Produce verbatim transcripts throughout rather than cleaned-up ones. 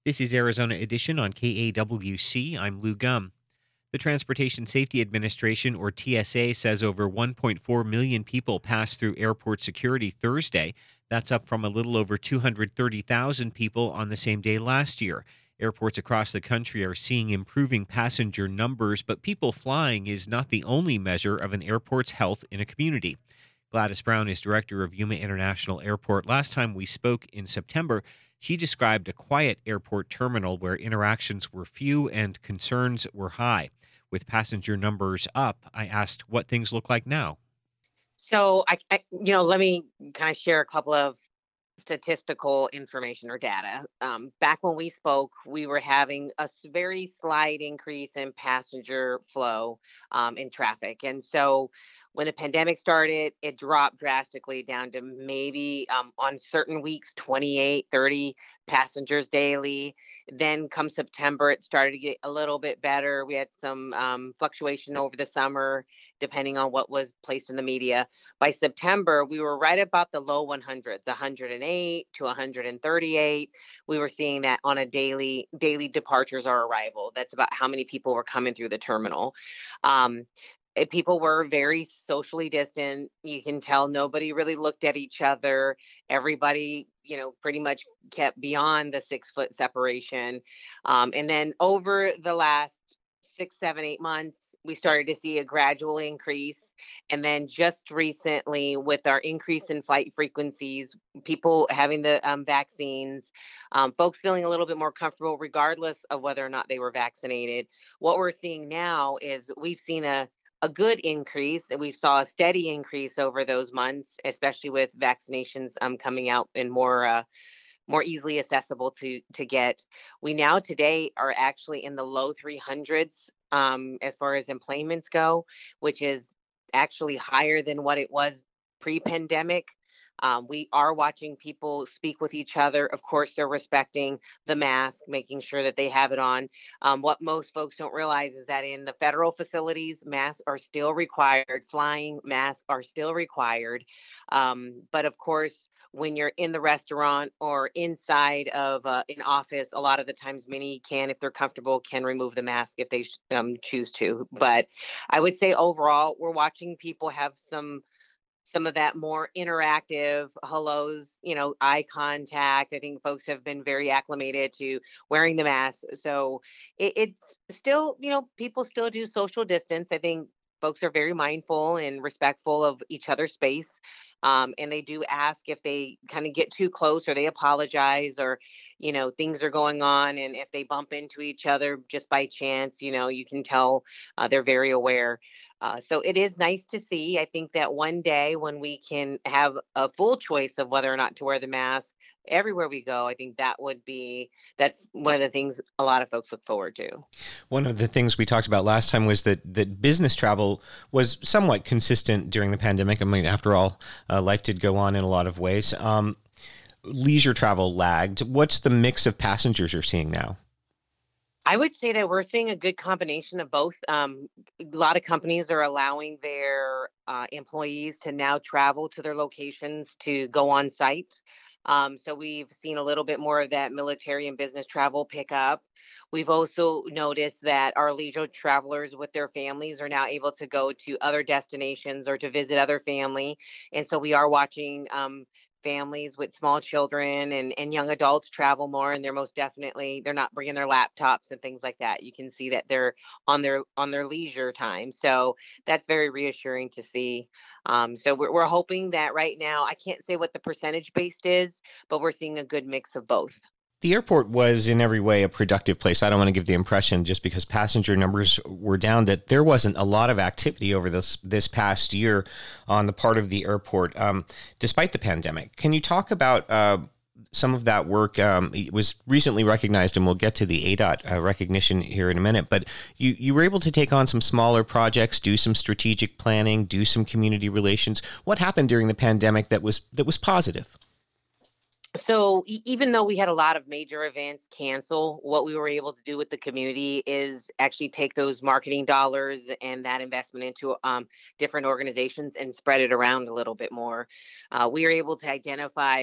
This is Arizona Edition on K A W C. I'm Lou Gum. The Transportation Safety Administration, or T S A, says over one point four million people passed through airport security Thursday. That's up from a little over two hundred thirty thousand people on the same day last year. Airports across the country are seeing improving passenger numbers, but people flying is not the only measure of an airport's health in a community. Gladys Brown is director of Yuma International Airport. Last time we spoke in September, she described a quiet airport terminal where interactions were few and concerns were high. With passenger numbers up, I asked what things look like now. So I, I you know, let me kind of share a couple of statistical information or data. Um, back when we spoke, we were having a s- very slight increase in passenger flow um, in traffic. And so when the pandemic started, it dropped drastically down to maybe um, on certain weeks, twenty-eight, thirty passengers daily. Then come September, it started to get a little bit better. We had some um, fluctuation over the summer, depending on what was placed in the media. By September, we were right about the low one hundreds, one hundred eight to one hundred thirty-eight. We were seeing that on a daily daily departures or arrival. That's about how many people were coming through the terminal. Um, eh, People were very socially distant. You can tell nobody really looked at each other. Everybody, you know, pretty much kept beyond the six foot separation. Um, and then over the last six, seven, eight months, we started to see a gradual increase. And then just recently, with our increase in flight frequencies, people having the um, vaccines, um, folks feeling a little bit more comfortable, regardless of whether or not they were vaccinated. What we're seeing now is we've seen a a good increase, and we saw a steady increase over those months, especially with vaccinations um, coming out in more uh, more easily accessible to to get. We now today are actually in the low three hundreds um, as far as employments go, which is actually higher than what it was pre-pandemic. Um, we are watching people speak with each other. Of course, they're respecting the mask, making sure that they have it on. Um, what most folks don't realize is that in the federal facilities, masks are still required. Flying masks are still required. Um, but of course, when you're in the restaurant or inside of uh, an office, a lot of the times many can, if they're comfortable, can remove the mask if they um, choose to. But I would say overall, we're watching people have some some of that more interactive hellos, you know, eye contact. I think folks have been very acclimated to wearing the mask. So it, it's still, you know, people still do social distance. I think folks are very mindful and respectful of each other's space. Um, and they do ask if they kind of get too close or they apologize or, you know, things are going on. And if they bump into each other just by chance, you know, you can tell uh, they're very aware. Uh, so it is nice to see. I think that one day when we can have a full choice of whether or not to wear the mask everywhere we go, I think that would be that's one of the things a lot of folks look forward to. One of the things we talked about last time was that, that business travel was somewhat consistent during the pandemic. I mean, after all, uh, life did go on in a lot of ways. Um, leisure travel lagged. What's the mix of passengers you're seeing now? I would say that we're seeing a good combination of both. Um, a lot of companies are allowing their uh, employees to now travel to their locations to go on site. Um, so we've seen a little bit more of that military and business travel pick up. We've also noticed that our leisure travelers with their families are now able to go to other destinations or to visit other family. And so we are watching um, families with small children and, and young adults travel more, and they're most definitely they're not bringing their laptops and things like that. You can see that they're on their on their leisure time, so that's very reassuring to see. Um, so we're, we're hoping that right now, I can't say what the percentage based is, but we're seeing a good mix of both. The airport was in every way a productive place. I don't want to give the impression just because passenger numbers were down that there wasn't a lot of activity over this this past year on the part of the airport, um, despite the pandemic. Can you talk about uh, some of that work? Um, it was recently recognized, and we'll get to the A D O T uh, recognition here in a minute, but you, you were able to take on some smaller projects, do some strategic planning, do some community relations. What happened during the pandemic that was that was positive? So e- even though we had a lot of major events cancel, what we were able to do with the community is actually take those marketing dollars and that investment into um, different organizations and spread it around a little bit more. Uh, we were able to identify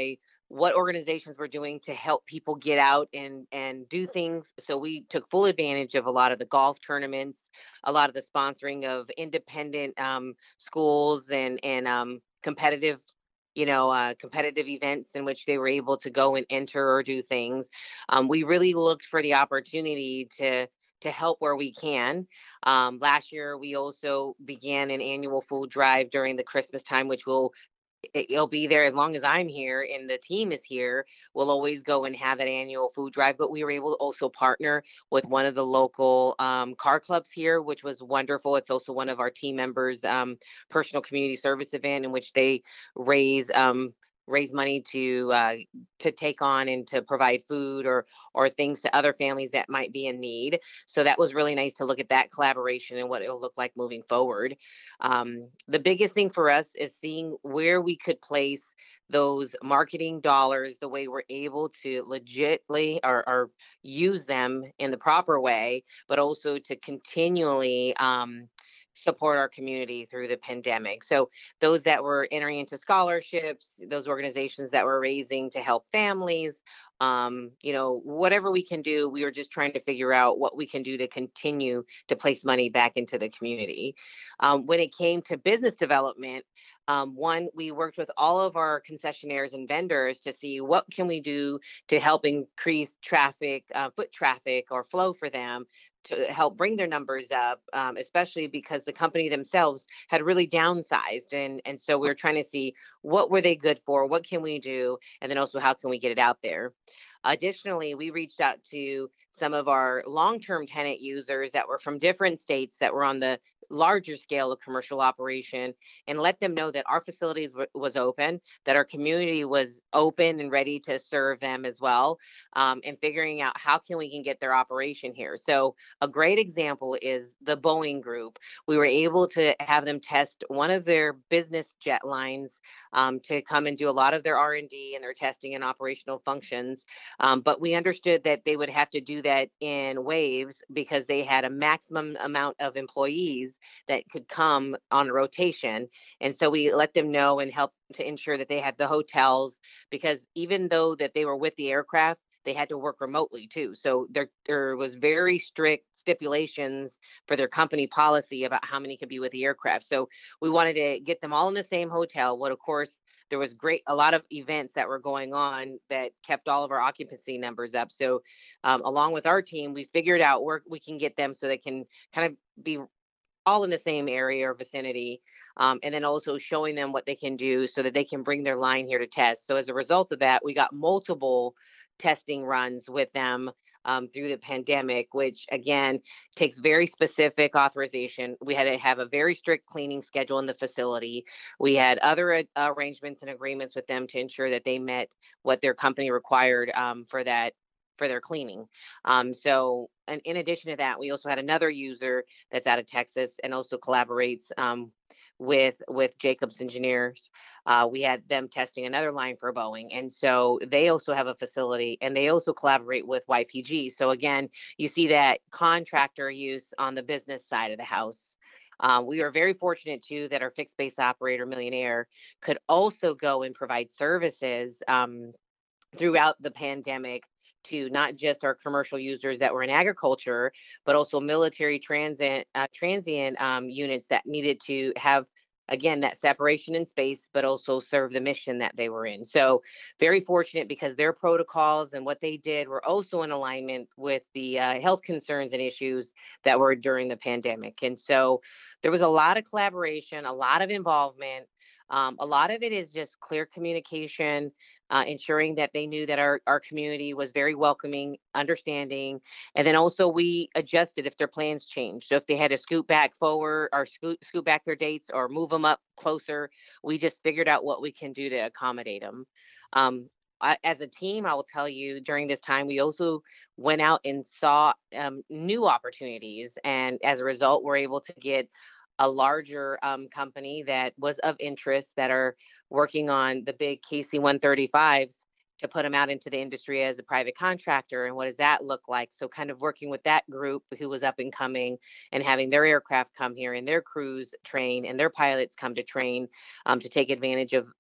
what organizations were doing to help people get out and and do things. So we took full advantage of a lot of the golf tournaments, a lot of the sponsoring of independent um, schools and and um, competitive you know uh, competitive events in which they were able to go and enter or do things. Um, we really looked for the opportunity to to help where we can. Um, last year, we also began an annual food drive during the Christmas time, which will it- it'll be there as long as I'm here and the team is here. We'll always go and have that annual food drive. But we were able to also partner with one of the local um, car clubs here, which was wonderful. It's also one of our team members' um, personal community service event in which they raise um, raise money to uh, to take on and to provide food or or things to other families that might be in need. So that was really nice to look at that collaboration and what it'll look like moving forward. Um, the biggest thing for us is seeing where we could place those marketing dollars the way we're able to legitly or, or use them in the proper way, but also to continually um, support our community through the pandemic. So those that were entering into scholarships, those organizations that were raising to help families, um, you know, whatever we can do, we were just trying to figure out what we can do to continue to place money back into the community. Um, when it came to business development, um, one, we worked with all of our concessionaires and vendors to see what can we do to help increase traffic, uh, foot traffic or flow for them to help bring their numbers up, um, especially because the company themselves had really downsized. And, and so we were trying to see what were they good for, what can we do, and then also how can we get it out there. Additionally, we reached out to some of our long-term tenant users that were from different states that were on the larger scale of commercial operation and let them know that our facilities w- was open, that our community was open and ready to serve them as well, um, and figuring out how can we can get their operation here. So a great example is the Boeing Group. We were able to have them test one of their business jet lines um, to come and do a lot of their R and D and their testing and operational functions. Um, but we understood that they would have to do that in waves because they had a maximum amount of employees that could come on a rotation. And so we let them know and help to ensure that they had the hotels because even though that they were with the aircraft, they had to work remotely too. So there there was very strict stipulations for their company policy about how many could be with the aircraft. So we wanted to get them all in the same hotel. What of course there was great a lot of events that were going on that kept all of our occupancy numbers up. So um, along with our team, we figured out where we can get them so they can kind of be all in the same area or vicinity, um, and then also showing them what they can do so that they can bring their line here to test. So as a result of that, we got multiple testing runs with them um, through the pandemic, which again takes very specific authorization. We had to have a very strict cleaning schedule in the facility. We had other uh, arrangements and agreements with them to ensure that they met what their company required um, for that for their cleaning. Um, so, and in addition to that, we also had another user that's out of Texas and also collaborates um, with with Jacobs Engineers. Uh, we had them testing another line for Boeing, and so they also have a facility, and they also collaborate with Y P G. So again, you see that contractor use on the business side of the house. Um, we are very fortunate too that our fixed base operator Millionaire could also go and provide services um, throughout the pandemic to not just our commercial users that were in agriculture, but also military transit uh, transient um, units that needed to have again that separation in space, but also serve the mission that they were in. So very fortunate because their protocols and what they did were also in alignment with the uh, health concerns and issues that were during the pandemic. And so there was a lot of collaboration, a lot of involvement. Um, a lot of it is just clear communication, uh, ensuring that they knew that our, our community was very welcoming, understanding. And then also we adjusted if their plans changed. So if they had to scoot back forward or scoot, scoot back their dates or move them up closer, we just figured out what we can do to accommodate them. Um, I, as a team, I will tell you during this time, we also went out and saw um, new opportunities. And as a result, we're able to get a larger um, company that was of interest that are working on the big K C one thirty-fives to put them out into the industry as a private contractor. And what does that look like? So kind of working with that group who was up and coming and having their aircraft come here and their crews train and their pilots come to train um, to take advantage of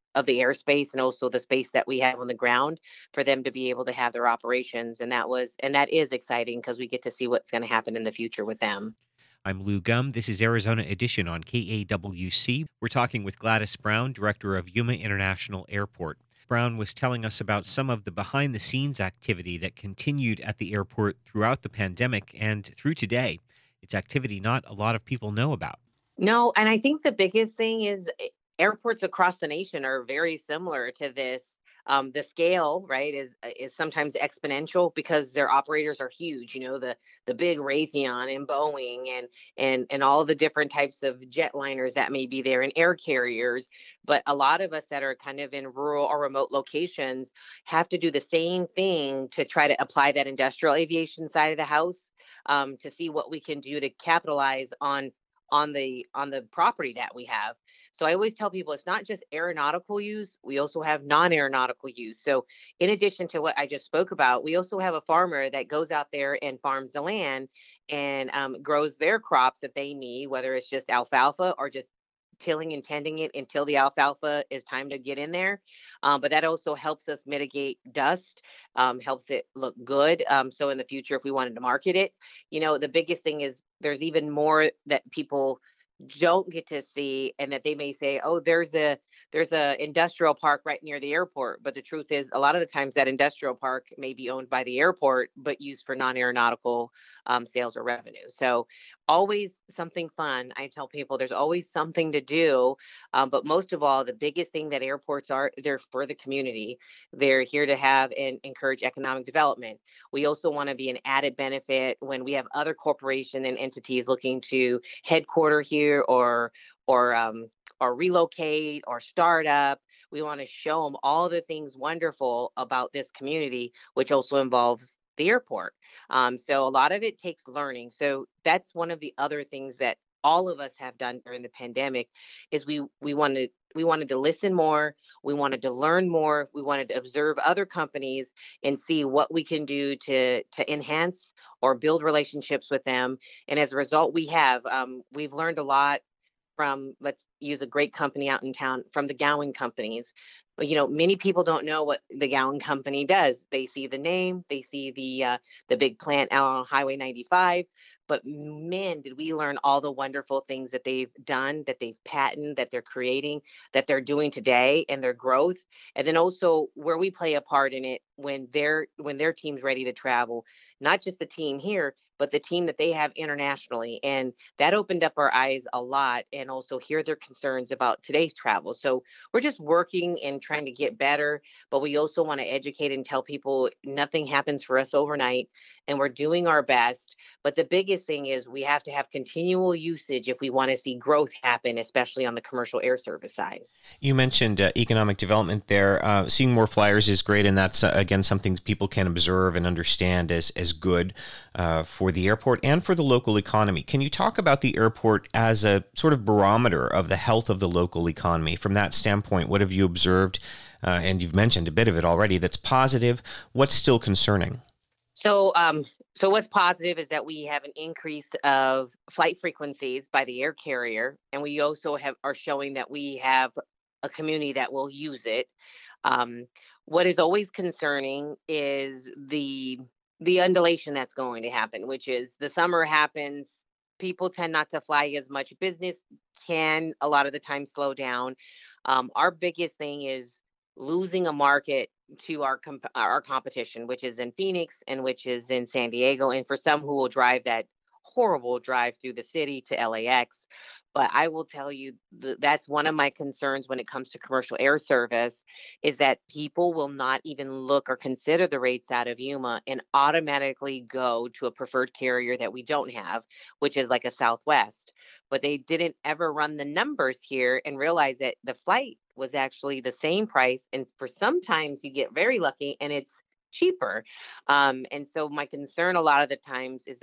of the airspace and also the space that we have on the ground for them to be able to have their operations. And that was and that is exciting because we get to see what's going to happen in the future with them. I'm Lou Gum. This is Arizona Edition on K A W C. We're talking with Gladys Brown, director of Yuma International Airport. Brown was telling us about some of the behind the scenes activity that continued at the airport throughout the pandemic and through today. It's activity not a lot of people know about. No, and I think the biggest thing is eh, airports across the nation are very similar to this. Um, the scale, right, is uh, is sometimes exponential because their operators are huge. You know, the the big Raytheon and Boeing and and and all the different types of jetliners that may be there and air carriers. But a lot of us that are kind of in rural or remote locations have to do the same thing to try to apply that industrial aviation side of the house, um, to see what we can do to capitalize on on the on the property that we have. So I always tell people it's not just aeronautical use, we also have non-aeronautical use. So in addition to what I just spoke about, we also have a farmer that goes out there and farms the land and um, grows their crops that they need, whether it's just alfalfa or just tilling and tending it until the alfalfa is time to get in there. Um, but that also helps us mitigate dust, um, helps it look good. Um, so in the future, if we wanted to market it, you know, the biggest thing is there's even more that people don't get to see and that they may say, oh, there's a there's a industrial park right near the airport, but the truth is a lot of the times that industrial park may be owned by the airport but used for non-aeronautical um, sales or revenue. So always something fun. I tell people there's always something to do, um, but most of all, the biggest thing that airports are, they're for the community. They're here to have and encourage economic development. We also want to be an added benefit when we have other corporations and entities looking to headquarter here or or um, or relocate or start up. We want to show them all the things wonderful about this community, which also involves the airport. Um, so a lot of it takes learning. So that's one of the other things that all of us have done during the pandemic is we we wanted we wanted to listen more, we wanted to learn more, we wanted to observe other companies and see what we can do to to enhance or build relationships with them. And as a result, we have um, we've learned a lot from, let's use a great company out in town, from the Gowan companies. But, you know, many people don't know what the Gowan company does. They see the name, they see the uh, the big plant out on Highway ninety-five, but man, did we learn all the wonderful things that they've done, that they've patented, that they're creating, that they're doing today, and their growth, and then also where we play a part in it when their when their team's ready to travel, not just the team here, but the team that they have internationally. And that opened up our eyes a lot and also hear their concerns about today's travel. So we're just working and trying to get better, but we also want to educate and tell people nothing happens for us overnight and we're doing our best. But the biggest thing is we have to have continual usage if we want to see growth happen, especially on the commercial air service side. You mentioned uh, economic development there. Uh, seeing more flyers is great, and that's, uh, again, something people can observe and understand as, as good uh, for the airport and for the local economy. Can you talk about the airport as a sort of barometer of the health of the local economy? From that standpoint, what have you observed, uh, and you've mentioned a bit of it already, that's positive? What's still concerning? So, um, so what's positive is that we have an increase of flight frequencies by the air carrier, and we also have are showing that we have a community that will use it. Um, what is always concerning is the the undulation that's going to happen, which is the summer happens. People tend not to fly as much. Business can a lot of the time slow down. Um, our biggest thing is losing a market to our comp- our competition, which is in Phoenix and which is in San Diego, and for some who will drive that horrible drive through the city to L A X. But I will tell you th- that's one of my concerns when it comes to commercial air service is that people will not even look or consider the rates out of Yuma and automatically go to a preferred carrier that we don't have, which is like a Southwest. But they didn't ever run the numbers here and realize that the flight was actually the same price. And for sometimes you get very lucky and it's cheaper. Um, and so my concern a lot of the times is that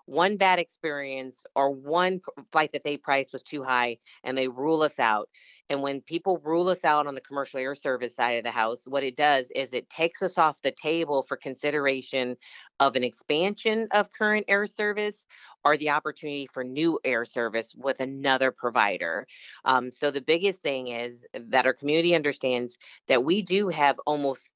one bad experience or one p- flight that they priced was too high and they rule us out. And when people rule us out on the commercial air service side of the house, what it does is it takes us off the table for consideration of an expansion of current air service or the opportunity for new air service with another provider. Um, so the biggest thing is that our community understands that we do have almost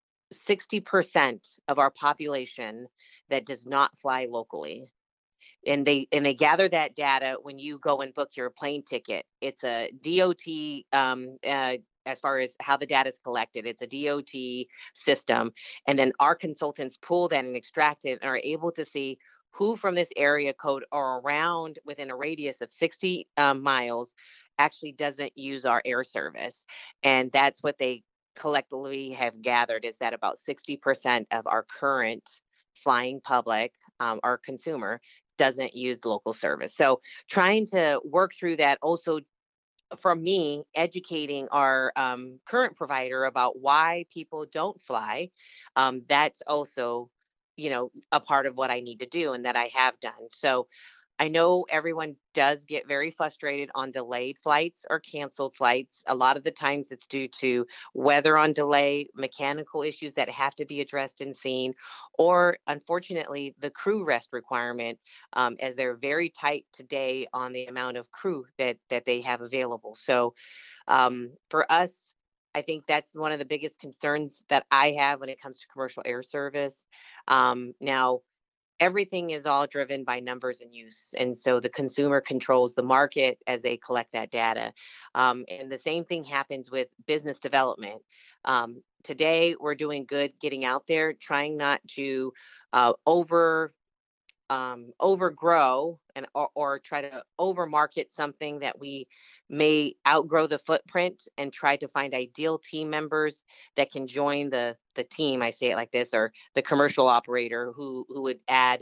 sixty percent of our population that does not fly locally, and they and they gather that data when you go and book your plane ticket. It's a D O T, um, uh, as far as how the data is collected. It's a D O T system, and then our consultants pull that and extract it and are able to see who from this area code or around within a radius of sixty um, miles actually doesn't use our air service, and that's what they collectively have gathered is that about sixty percent of our current flying public, um, our consumer, doesn't use local service. So trying to work through that also from me educating our um, current provider about why people don't fly. Um, that's also, you know, a part of what I need to do and that I have done. So I know everyone does get very frustrated on delayed flights or canceled flights. A lot of the times it's due to weather on delay, mechanical issues that have to be addressed and seen, or unfortunately, the crew rest requirement, um, as they're very tight today on the amount of crew that that they have available. So um, for us, I think that's one of the biggest concerns that I have when it comes to commercial air service. Um, now, everything is all driven by numbers and use. And so the consumer controls the market as they collect that data. Um, and the same thing happens with business development. Um, today, we're doing good getting out there, trying not to uh, over um, overgrow and or, or try to overmarket something that we may outgrow the footprint and try to find ideal team members that can join the the team. I say it like this, or the commercial operator who who would add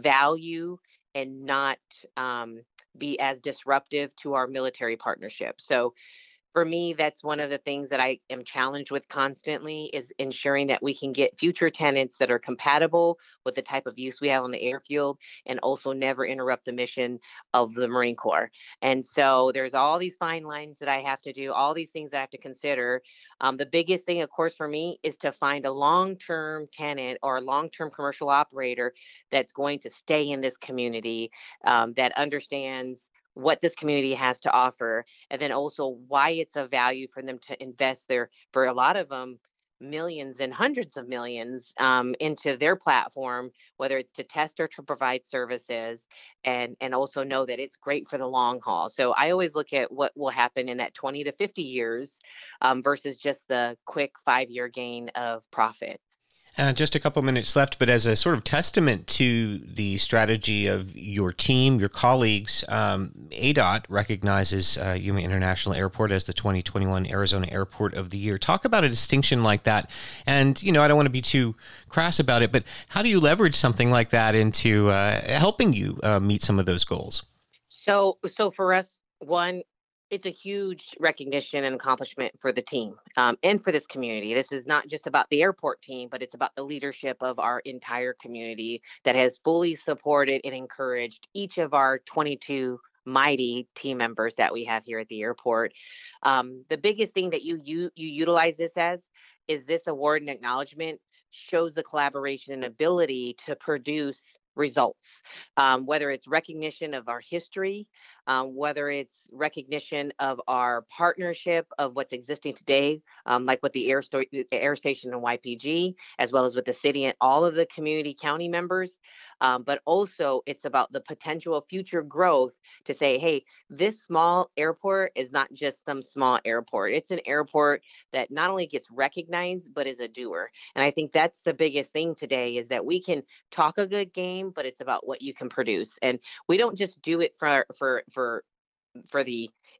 value and not um, be as disruptive to our military partnership. So for me, that's one of the things that I am challenged with constantly is ensuring that we can get future tenants that are compatible with the type of use we have on the airfield and also never interrupt the mission of the Marine Corps. And so there's all these fine lines that I have to do, all these things I have to consider. Um, the biggest thing, of course, for me is to find a long-term tenant or a long-term commercial operator that's going to stay in this community, um, that understands what this community has to offer, and then also why it's of value for them to invest their, for a lot of them, millions and hundreds of millions um, into their platform, whether it's to test or to provide services, and and also know that it's great for the long haul. So I always look at what will happen in that twenty to fifty years um, versus just the quick five year gain of profit. Uh, just a couple minutes left, but as a sort of testament to the strategy of your team, your colleagues, um, A D O T recognizes uh, Yuma International Airport as the twenty twenty-one Arizona Airport of the Year. Talk about a distinction like that. And, you know, I don't want to be too crass about it, but how do you leverage something like that into uh, helping you uh, meet some of those goals? So, so for us, one, it's a huge recognition and accomplishment for the team um, and for this community. This is not just about the airport team, but it's about the leadership of our entire community that has fully supported and encouraged each of our twenty-two mighty team members that we have here at the airport. Um, the biggest thing that you, you you utilize this as is this award and acknowledgement shows the collaboration and ability to produce results, um, whether it's recognition of our history, um, whether it's recognition of our partnership of what's existing today, um, like with the air, sto- the air station and Y P G, as well as with the city and all of the community county members. Um, but also, it's about the potential of future growth to say, hey, this small airport is not just some small airport. It's an airport that not only gets recognized, but is a doer. And I think that's the biggest thing today is that we can talk a good game, but it's about what you can produce. And we don't just do it for for for for the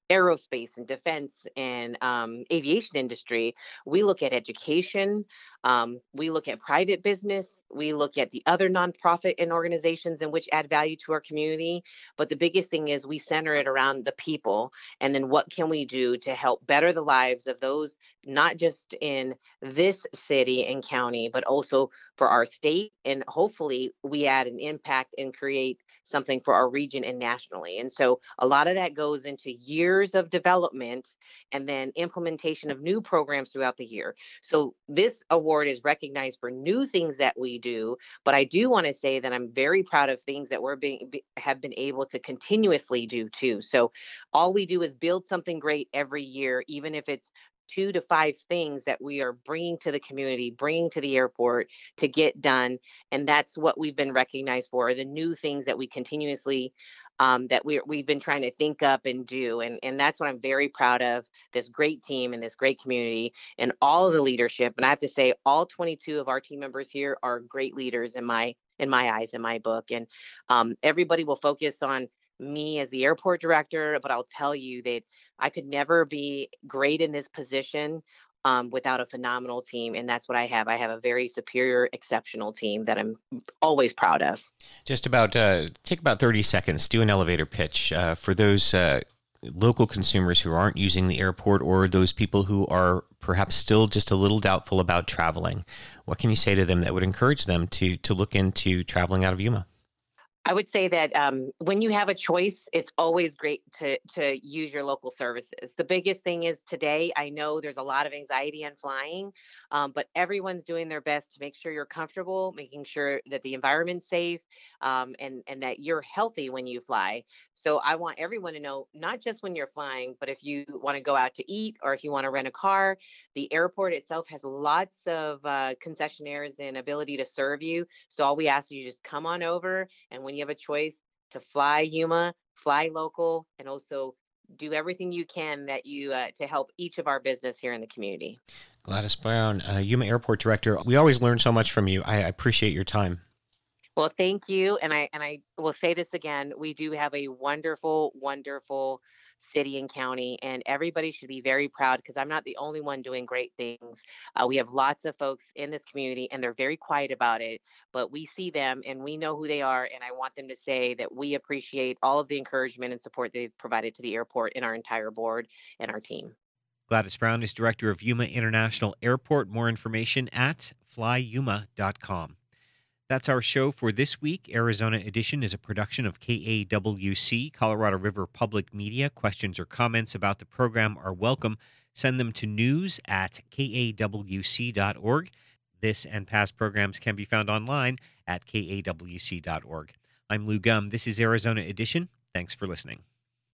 aerospace and defense and um, aviation industry. We look at education. Um, we look at private business. We look at the other nonprofit and organizations in which add value to our community. But the biggest thing is we center it around the people. And then what can we do to help better the lives of those, not just in this city and county, but also for our state. And hopefully we add an impact and create something for our region and nationally. And so a lot of that goes into years of development and then implementation of new programs throughout the year. So this award is recognized for new things that we do, but I do want to say that I'm very proud of things that we're being have been able to continuously do too. So all we do is build something great every year, even if it's two to five things that we are bringing to the community, bringing to the airport to get done. And that's what we've been recognized for, the new things that we continuously, um, that we, we've been trying to think up and do. And, and that's what I'm very proud of, this great team and this great community and all of the leadership. And I have to say, all twenty-two of our team members here are great leaders in my in my eyes, in my book. And um, everybody will focus on me as the airport director, but I'll tell you that I could never be great in this position um, without a phenomenal team. And that's what I have. I have a very superior, exceptional team that I'm always proud of. Just about, uh, take about thirty seconds, do an elevator pitch uh, for those uh, local consumers who aren't using the airport or those people who are perhaps still just a little doubtful about traveling. What can you say to them that would encourage them to to look into traveling out of Yuma? I would say that um, when you have a choice, it's always great to to use your local services. The biggest thing is today, I know there's a lot of anxiety on flying, um, but everyone's doing their best to make sure you're comfortable, making sure that the environment's safe, um, and and that you're healthy when you fly. So I want everyone to know, not just when you're flying, but if you want to go out to eat or if you want to rent a car, the airport itself has lots of uh, concessionaires and ability to serve you. So all we ask is you just come on over, and when you have a choice to fly Yuma, fly local, and also do everything you can that you uh, to help each of our business here in the community. Gladys Brown, uh, Yuma Airport Director. We always learn so much from you. I appreciate your time. Well, thank you. And I and I will say this again, we do have a wonderful, wonderful city and county, and everybody should be very proud because I'm not the only one doing great things. Uh, we have lots of folks in this community and they're very quiet about it, but we see them and we know who they are. And I want them to say that we appreciate all of the encouragement and support they've provided to the airport and our entire board and our team. Gladys Brown is director of Yuma International Airport. More information at fly yuma dot com. That's our show for this week. Arizona Edition is a production of K A W C, Colorado River Public Media. Questions or comments about the program are welcome. Send them to news at K A W C dot org. This and past programs can be found online at K A W C dot org. I'm Lou Gum. This is Arizona Edition. Thanks for listening.